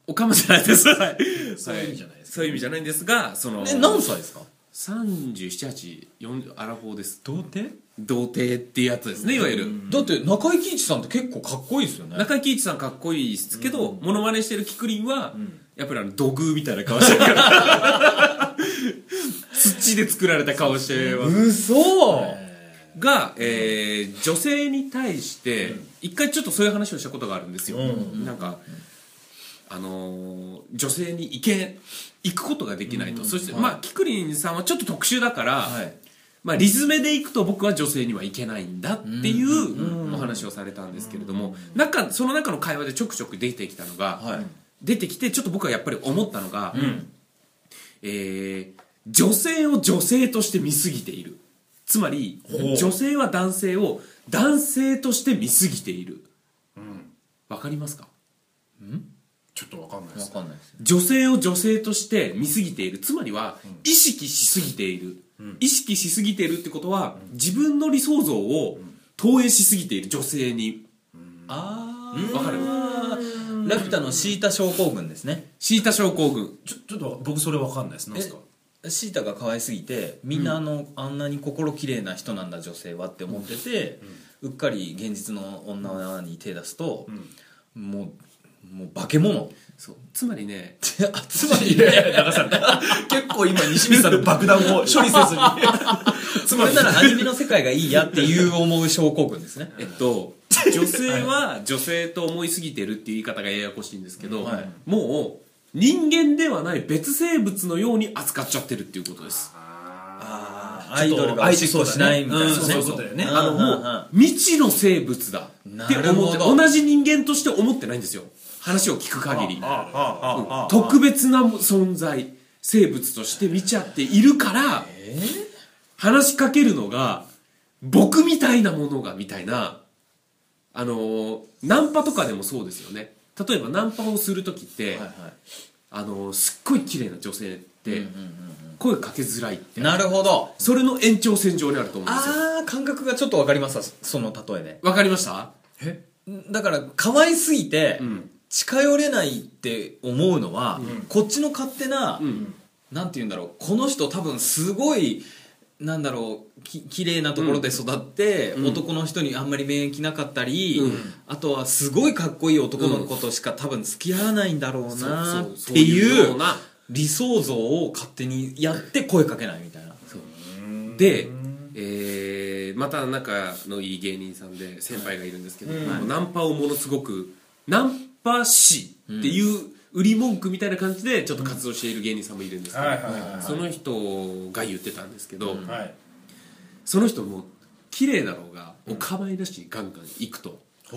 [SPEAKER 1] おかまじゃないです。はい。
[SPEAKER 3] そういう意味じゃないですか。
[SPEAKER 1] そういう意味じゃないんですが、その。
[SPEAKER 2] え、何歳ですか？
[SPEAKER 1] さんじゅうなな、はち、よんじゅう、アラフォーです。
[SPEAKER 2] 童貞？
[SPEAKER 1] 童貞っていうやつですね、いわゆる。
[SPEAKER 2] だって中井貴一さんって結構かっこいいですよね。
[SPEAKER 1] 中井貴一さんかっこいいですけど、モノマネしてるキクリンは、やっぱりあの土偶みたいな顔してるから土で作られた顔してます。
[SPEAKER 2] 嘘
[SPEAKER 1] が、えー、女性に対して一回ちょっとそういう話をしたことがあるんですよ。なんかあのー、女性に行け行くことができないと。そして、まあキクリンさんはちょっと特殊だから、はい、まあ、リズメで行くと僕は女性には行けないんだっていうお話をされたんですけれども、中その中の会話でちょくちょく出てきたのが、はい、出てきてちょっと僕はやっぱり思ったのが、うん、えー、女性を女性として見すぎている。つまり女性は男性を男性として見すぎている。わ、うん、かりますか？
[SPEAKER 3] んちょっとわかんないです。
[SPEAKER 2] わかんないです。
[SPEAKER 1] 女性を女性として見すぎている。つまりは意識しすぎている。うん、意識しすぎているってことは、うん、自分の理想像を投影しすぎている女性に。うん、
[SPEAKER 2] あ
[SPEAKER 1] あ、わかる？
[SPEAKER 2] ラピュタのシータ症候群ですね。
[SPEAKER 1] シータ症候群。
[SPEAKER 3] ちょちょっと僕それわかんないです。何ですか？
[SPEAKER 2] シータが可愛すぎてみんなあの、うん、あんなに心綺麗な人なんだ女性はって思ってて、うん、うっかり現実の女に手出すと、うん、もうもう化け物。
[SPEAKER 1] そうつまりね
[SPEAKER 2] あつまりね
[SPEAKER 3] 流された結構今西水さんの爆弾を処理せずに
[SPEAKER 2] つまりならアニメの世界がいいやっていう思う症候群ですね。
[SPEAKER 1] えっと女性は女性と思いすぎてるっていう言い方がややこしいんですけど、はい、もう人間ではない別生物のように扱っちゃってるっていうことです。
[SPEAKER 2] ああアイドルがおしっこしないみたいな、ね、
[SPEAKER 1] そうそうそうね。あのもう未知の生物だって思って同じ人間として思ってないんですよ。話を聞く限り特別な存在生物として見ちゃっているから、えー、話しかけるのが僕みたいなものがみたいな、あのナンパとかでもそうですよね。例えばナンパをする時って、はいはい、あのすっごい綺麗な女性って声かけづらいって、
[SPEAKER 2] なるほど、
[SPEAKER 1] それの延長線上にあると思うんですよ。
[SPEAKER 2] ああ感覚がちょっと分かります。その例えで
[SPEAKER 1] 分かりました。
[SPEAKER 2] えだから可愛すぎて、うん近寄れないって思うのは、うん、こっちの勝手な、うん、なんて言うんだろう、この人多分すごいなんだろうき綺麗なところで育って、うん、男の人にあんまり免疫なかったり、うん、あとはすごいかっこいい男の子としか多分付き合わないんだろうなっていう理想像を勝手にやって声かけないみたいな。
[SPEAKER 1] そうで、えー、また仲のいい芸人さんで先輩がいるんですけど、うん、ナンパをものすごくナンパナンパ師っていう売り文句みたいな感じでちょっと活動している芸人さんもいるんですけど、その人が言ってたんですけど、うんはい、その人も綺麗だろうがお構いなしにガンガン行くと、うん、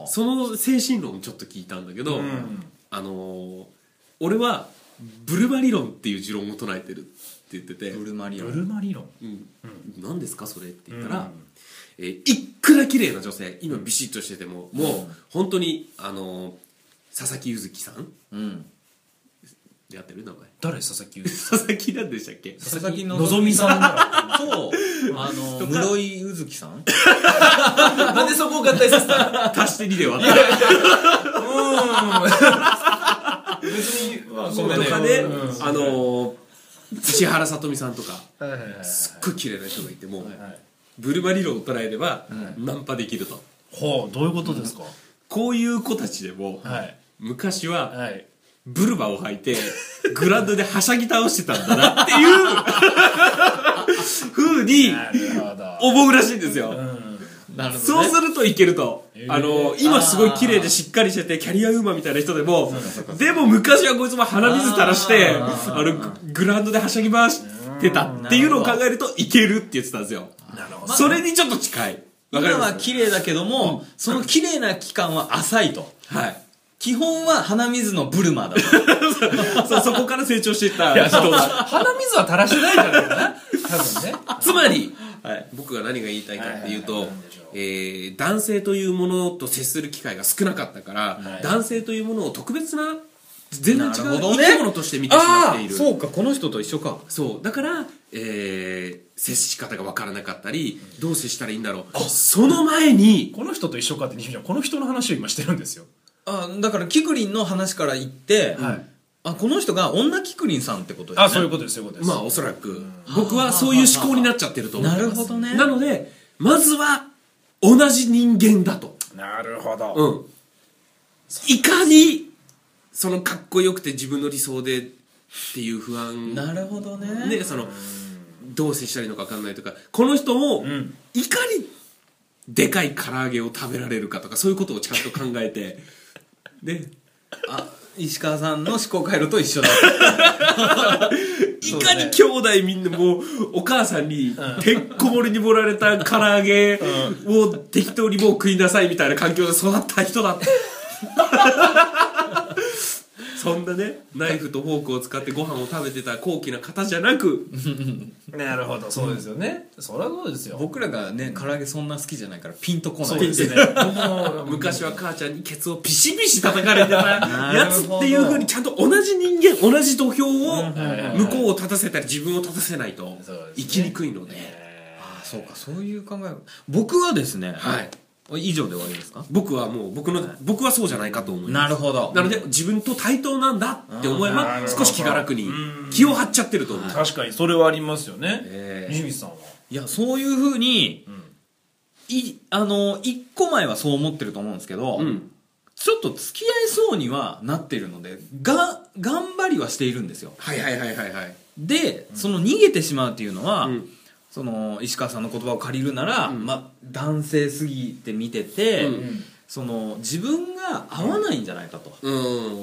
[SPEAKER 1] その精神論をちょっと聞いたんだけど、うん、あのー、俺はブルマ理論っていう持論を唱えてるって言ってて、
[SPEAKER 2] ブルマ理論、
[SPEAKER 3] ブルマ理論、
[SPEAKER 1] うんうん、何ですかそれって言ったら、うんえー、いくら綺麗な女性今ビシッとしてても、うん、もう本当にあのー、佐々木柚月さん、うん、やってる名前
[SPEAKER 3] 誰佐々木柚月
[SPEAKER 1] 佐々木なんでしたっけ？
[SPEAKER 2] 佐々木希さんとあの室井柚月さん
[SPEAKER 3] なんでそこを合体させた？
[SPEAKER 1] 足してにで割った
[SPEAKER 3] うん別にまあ
[SPEAKER 1] そうとかね、うん、あのー、石原さとみさんとかすっごい綺麗な人がいても、はいはいブルマ理論を捉えれば、うん、ナンパできると。
[SPEAKER 3] ほうどういうことですか？
[SPEAKER 1] こういう子たちでも、はい、昔は、はい、ブルマを履いてグラウンドではしゃぎ倒してたんだなっていう風に思うらしいんですよ、うんなるほどね、そうするといけると、えー、あの今すごい綺麗でしっかりしててキャリアウーマンみたいな人でもでも昔はこいつも鼻水垂らしてあのグラウンドではしゃぎ回してたっていうのを考えるといけるって言ってたんですよ。なるほど。それにちょっと近い。
[SPEAKER 2] 今は綺麗だけども、うん、その綺麗な期間は浅いと。はい。基本は鼻水のブルマーだと。
[SPEAKER 1] そう、そこから成長していった人が。
[SPEAKER 3] 鼻水は垂らしてないんじゃないかな。多分ね。
[SPEAKER 1] つまり、はい、僕が何が言いたいかっていうと、えー、男性というものと接する機会が少なかったから、はい、男性というものを特別な全然違う生き物として見てしまっている。
[SPEAKER 2] そうか、この人と一緒か。
[SPEAKER 1] そうだから、えー、接し方が分からなかったりどう接したらいいんだろう。その前に
[SPEAKER 3] この人と一緒かって西見ちゃんこの人の話を今してるんですよ。
[SPEAKER 2] あだからキクリンの話から言って、はい、あこの人が女キクリンさんってことですね。
[SPEAKER 3] あそういうことですそういうことです。
[SPEAKER 1] まあおそらく、うん、僕はそういう思考になっちゃってると思います。
[SPEAKER 2] なるほどね。
[SPEAKER 1] なのでまずは同じ人間だと。
[SPEAKER 3] なるほど、
[SPEAKER 1] うん、いかにそのかっこよくて自分の理想でっていう不安。
[SPEAKER 2] なるほどね。
[SPEAKER 1] でそのどう接したらいいのか分かんないとか、この人もいかにでかい唐揚げを食べられるかとか、そういうことをちゃんと考えてで
[SPEAKER 2] あ石川さんの思考回路と一緒だ
[SPEAKER 1] いかに兄弟みんなもうお母さんにてんこ盛りに盛られた唐揚げを適当にもう食いなさいみたいな環境で育った人だってそんなねナイフとフォークを使ってご飯を食べてた高貴な方じゃなく
[SPEAKER 3] なるほどそうですよね、うん、そりゃそうですよ。
[SPEAKER 2] 僕らがね唐揚げそんな好きじゃないからピンとこない。
[SPEAKER 1] そうですね昔は母ちゃんにケツをピシピシ叩かれてたやつっていう風にちゃんと同じ人間同じ土俵を向こうを立たせたり自分を立たせないと生きにくいので、
[SPEAKER 2] ああそうかそういう考え。僕はですね、はい以上で終わりですか。
[SPEAKER 1] 僕はもう僕の、はい、僕はそうじゃないかと思います。
[SPEAKER 2] なるほど。
[SPEAKER 1] なので自分と対等なんだって思えば少し気が楽に気を張っちゃってると思う。
[SPEAKER 3] 確かにそれはありますよね。えー、西光さんは。
[SPEAKER 2] いやそういうふうに、うん、いあの一個前はそう思ってると思うんですけど、うん、ちょっと付き合いそうにはなってるのでが頑張りはしているんですよ。
[SPEAKER 1] はいはいはいはいはい。
[SPEAKER 2] で、うん、その逃げてしまうっていうのは。うんその石川さんの言葉を借りるなら、うんまあ、男性すぎて見てて、うん、その自分が合わないんじゃないかと、うん、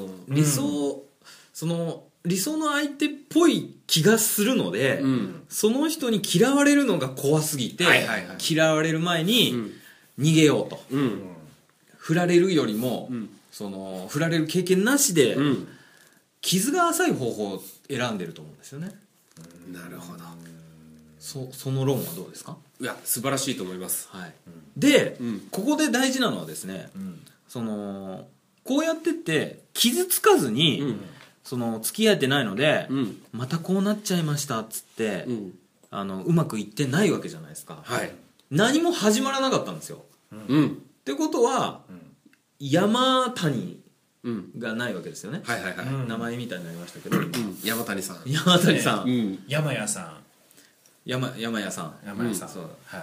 [SPEAKER 2] 理想、うん、その理想の相手っぽい気がするので、うん、その人に嫌われるのが怖すぎて、はいはいはい、嫌われる前に逃げようと、うん、振られるよりも、うん、その振られる経験なしで、うん、傷が浅い方法を選んでると思うんですよね。
[SPEAKER 1] なるほど。
[SPEAKER 2] そ, その論はどうですか。
[SPEAKER 1] いや素晴らしいと思います、
[SPEAKER 2] はいうん、で、うん、ここで大事なのはですね、うん、そのこうやってって傷つかずに、うん、その付き合えてないので、うん、またこうなっちゃいましたっつって、うん、あのうまくいってないわけじゃないですか、はい、何も始まらなかったんですよ、うん、ってことは、うん、山谷がないわけですよね、はいはいはい、名前みたいになりましたけど、うん、
[SPEAKER 1] 山谷さん
[SPEAKER 2] 山谷さん、
[SPEAKER 3] ねうん、山谷さん
[SPEAKER 2] 山, 山屋さん
[SPEAKER 3] 山屋さん、うん、
[SPEAKER 2] そうはい、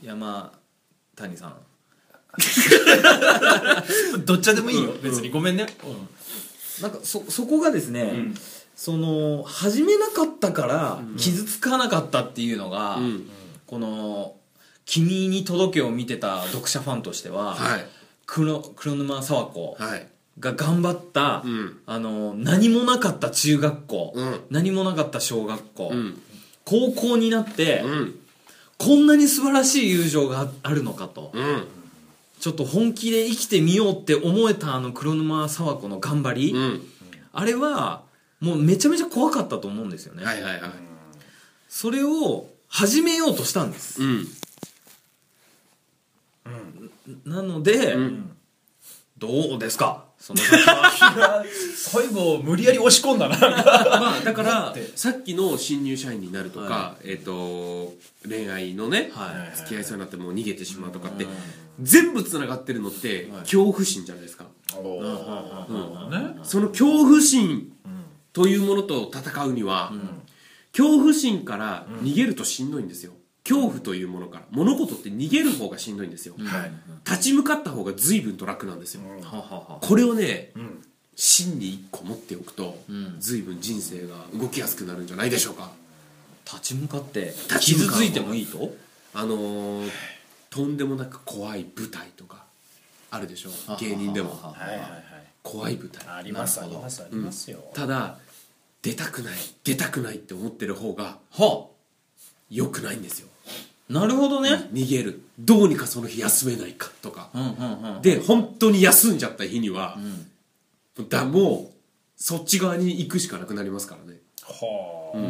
[SPEAKER 2] 山谷さん
[SPEAKER 3] どっちでもいいよ、うん、別にごめんね、うん、
[SPEAKER 2] なんか そ, そこがですね、うん、その始めなかったから傷つかなかったっていうのが、うん、この「君に届け」を見てた読者ファンとしては、はい、黒, 黒沼佐和子が頑張った、うん、あの何もなかった中学校、うん、何もなかった小学校、うん高校になって、うん、こんなに素晴らしい友情があるのかと、うん、ちょっと本気で生きてみようって思えたあの黒沼佐和子の頑張り、うん、あれはもうめちゃめちゃ怖かったと思うんですよね、はいはいはい、それを始めようとしたんです、うんうん、なので、うん、どうですかその先は
[SPEAKER 3] 最後無理やり押し込んだな
[SPEAKER 1] まあだからさっきの新入社員になるとか、はい、えーと恋愛のね、はい、付き合いそうになってもう逃げてしまうとかって全部つながってるのって恐怖心じゃないですか、はいうん、その恐怖心というものと戦うには、うん、恐怖心から逃げるとしんどいんですよ。恐怖というものから物事って逃げる方がしんどいんですよ、はい、立ち向かった方が随分と楽なんですよ、うん、これをね、うん、芯に一個持っておくと、うん、随分人生が動きやすくなるんじゃないでしょうか。
[SPEAKER 2] 立ち向かって傷ついてもいいと
[SPEAKER 1] あのー、とんでもなく怖い舞台とかあるでしょ芸人でも怖い舞台
[SPEAKER 3] ありますありますありますよ、
[SPEAKER 1] うん、ただ出たくない出たくないって思ってる方がはあ良くないんですよ。
[SPEAKER 2] なるほどね、うん、
[SPEAKER 1] 逃げるどうにかその日休めないかとか、うんうんうん、で本当に休んじゃった日には、うん、だもうそっち側に行くしかなくなりますからね。はあ、うん、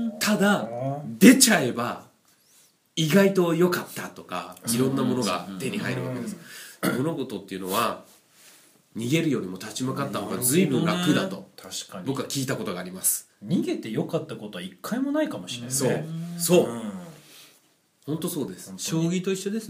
[SPEAKER 1] ただ出ちゃえば意外と良かったとかいろんなものが手に入るわけです、うんうん、物事っていうのは逃げるよりも立ち向かった方が随分楽だと、確かに僕は聞いたことがあります。
[SPEAKER 3] 逃げて良かったことは一回もないかもしれないね。
[SPEAKER 1] そうそう、うん、本当そうです。
[SPEAKER 2] 将棋と一緒ですね。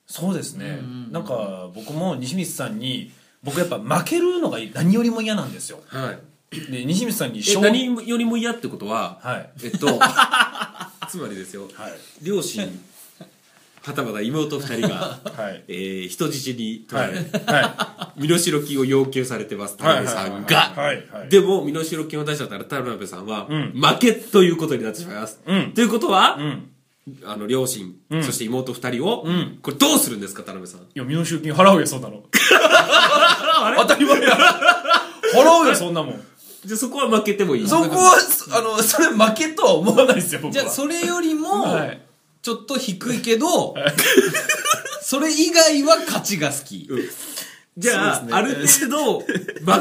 [SPEAKER 3] そうですね、なんか僕も西光さんに僕やっぱ負けるのが何よりも嫌なんですよ。
[SPEAKER 1] はい
[SPEAKER 3] で西光さんに
[SPEAKER 1] え何よりも嫌ってことは、
[SPEAKER 3] はい、
[SPEAKER 1] えっとつまりですよ、はい、両親はたまた妹ふたりが、はいえー、人質に取られ、はいはい、身代金を要求されてます田辺さんが、でも身代金を出しちゃったら田辺さんは、うん、負けということになってしまいます、うん、ということは、うんあの両親、うん、そして妹二人を、うん、これどうするんですか田辺さん。い
[SPEAKER 3] や身代金払うよそんなの当たり前や払うよそんなもん。
[SPEAKER 1] じゃあそこは負けてもいい。
[SPEAKER 3] そこはあのそれ負けとは思わないですよ僕は。
[SPEAKER 2] じゃあそれよりも、はい、ちょっと低いけど、はい、それ以外は勝ちが好き、うん、
[SPEAKER 1] じゃあ、ね、ある程度負けま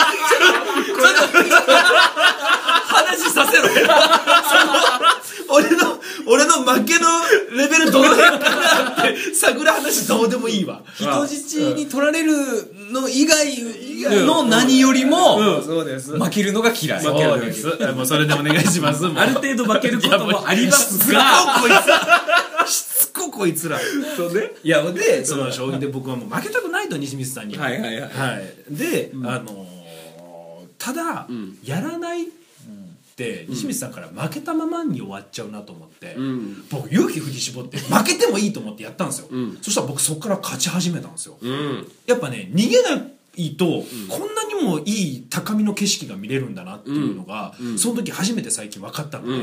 [SPEAKER 3] 話させろよ俺の俺の負けのレベルどの辺かなって探る話どうでもいいわ。
[SPEAKER 2] 人質に取られるの以外の何よりも負けるのが嫌い。
[SPEAKER 3] そうです。もうそれでお願いします。
[SPEAKER 1] ある程度負けることもありますが
[SPEAKER 3] しつここいつらそうね。いやでその将棋で僕はもう負けたくないと西光さんに。
[SPEAKER 1] はいはいはい。
[SPEAKER 3] はい、で、うん、あのただ、うん、やらないって西光さんから負けたままに終わっちゃうなと思って、うん、僕勇気振り絞って負けてもいいと思ってやったんですよ、うん、そしたら僕そこから勝ち始めたんですよ、うん、やっぱね逃げないと、うん、こんなにもいい高みの景色が見れるんだなっていうのが、うん、その時初めて最近分かったので、うん、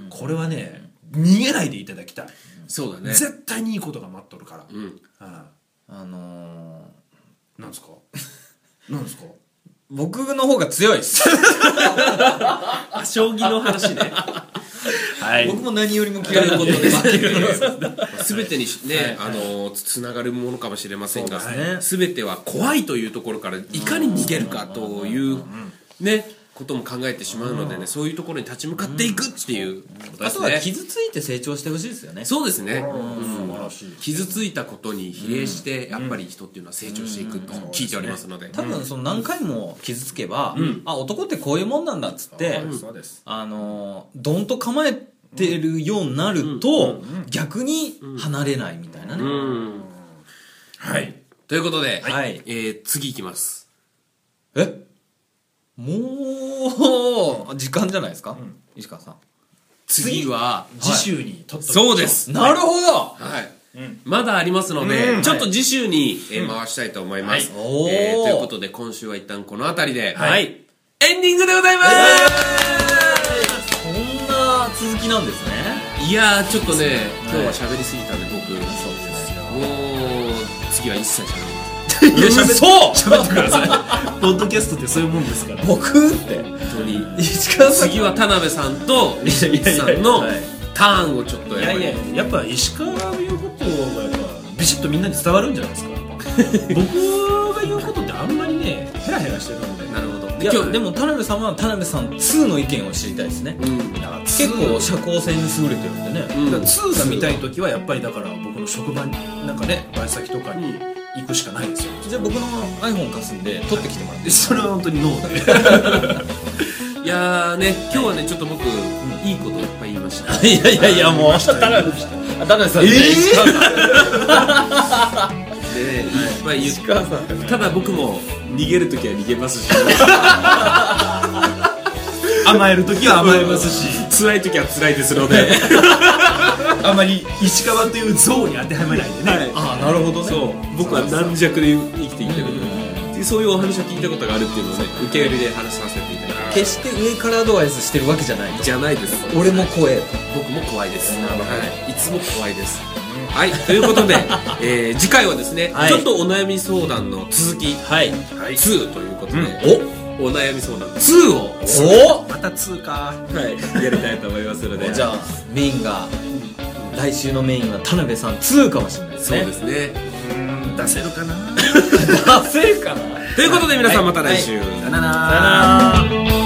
[SPEAKER 3] これはね逃げないでいただきたい。
[SPEAKER 1] そうだね。
[SPEAKER 3] 絶対にいいことが待っとるから、うん、
[SPEAKER 2] あ, あの
[SPEAKER 3] ー、なんですかなんですか
[SPEAKER 2] 僕の方が強いです
[SPEAKER 1] 将棋の話ね
[SPEAKER 2] はい、僕も何よりも嫌いなことで負ける
[SPEAKER 1] 全てにね、はい、あのつながるものかもしれませんが、ね、全ては怖いというところからいかに逃げるかというねことも考えてしまうのでね、そういうところに立ち向かっていくっていうことですね。
[SPEAKER 2] あとは傷ついて成長してほしいですよね。
[SPEAKER 1] そうですね、うん、傷ついたことに比例してやっぱり人っていうのは成長していくと聞いておりますので、
[SPEAKER 2] 多分その何回も傷つけば、うん、あ男ってこういうもんなんだっつって、うん、あのドンと構えてるようになると、うん、逆に離れないみたいなね、うんうん、
[SPEAKER 1] はいということで、はいえー、次いきます。
[SPEAKER 2] えもう時間じゃないですか、うん、石川さん。
[SPEAKER 1] 次は
[SPEAKER 3] 次週にとっと
[SPEAKER 1] そうです。
[SPEAKER 2] なるほど、
[SPEAKER 1] はい、うん、まだありますので、うん、ちょっと次週に、えー、回したいと思います、はいえー、ということで今週は一旦この辺りで、はい、エンディングでございます、
[SPEAKER 2] えー、こんな続きなんですね。
[SPEAKER 1] いやーちょっとね、はい、今日は喋りすぎたんで僕、そうですね、もう次は一切喋りません。
[SPEAKER 2] いや喋
[SPEAKER 3] そう喋ってくださいポッドキャストってそういうもんですから。
[SPEAKER 2] 僕って
[SPEAKER 1] 本当に石川さん次は田辺さんと西光さんのターンをちょっとやっぱり、いやいや
[SPEAKER 3] やっぱ石川が言うことがやっぱビシッとみんなに伝わるんじゃないですか僕が言うことってあんまりねヘラヘラしてるので。
[SPEAKER 2] なるほど。いや今日でも田辺さんは田辺さんツーの意見を知りたいですね、うん、結構社交性に優れてるんでね、
[SPEAKER 3] うん、だからツーが見たい時はやっぱりだから僕の職場になんかねバイト先とかに行くしかないですよ。
[SPEAKER 2] じゃあ僕の iPhone 貸すんで撮ってきてもらって、はい、
[SPEAKER 3] それは本当にノー
[SPEAKER 1] でいやーね今日はねちょっと僕、うん、いいこといっぱい言いました。
[SPEAKER 2] いやいやいやもう田辺さん、えー、
[SPEAKER 1] でいっぱい言う。ただ僕も逃げるときは逃げますし
[SPEAKER 3] 甘えるときは甘えますし
[SPEAKER 1] 辛いときは辛いですので
[SPEAKER 3] あまり石川という像に当てはめないでね、はい、
[SPEAKER 2] ああなるほどね。
[SPEAKER 1] そう僕は軟弱で生きてきてるので、そういうお話を聞いたことがあるっていうのをね受け売りで話させていただきます。
[SPEAKER 2] 決して上からアドバイスしてるわけじゃない
[SPEAKER 1] じゃないです。
[SPEAKER 2] 俺も怖い、
[SPEAKER 1] 僕も怖いです、はい、いつも怖いです。はいということで、えー、次回はですね、はい、ちょっとお悩み相談の続き、はい、ツーということで、うん、おお悩み相談ツーを
[SPEAKER 3] おまたツーか、
[SPEAKER 1] はい、やりたいと思いますので
[SPEAKER 2] じゃあメインが来週のメインは田辺さんツーかもしれないですね。
[SPEAKER 1] そうですね。
[SPEAKER 3] うーん出せるかな
[SPEAKER 2] 出せるかな
[SPEAKER 1] ということで皆さんまた来週、
[SPEAKER 3] はいはい、さよなら。